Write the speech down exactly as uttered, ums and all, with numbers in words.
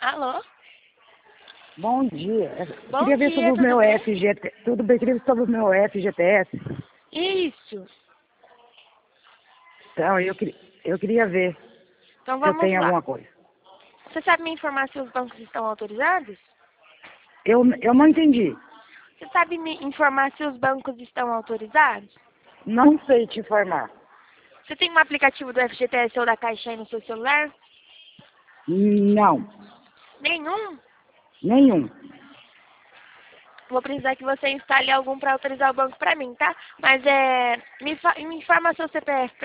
Alô? Bom dia. Bom queria ver dia, sobre o tudo meu bem? F G T. Tudo bem, queria ver sobre o meu F G T S. Isso. Então, eu, queria- eu queria ver Então se eu vamos tenho lá. alguma coisa. Você sabe me informar se os bancos estão autorizados? Eu, eu não entendi. Você sabe me informar se os bancos estão autorizados? Não sei te informar. Você tem um aplicativo do F G T S ou da Caixa aí no seu celular? Não. Nenhum? Nenhum. Vou precisar que você instale algum para autorizar o banco para mim, tá? Mas é... Me, fa- me informa seu C P F.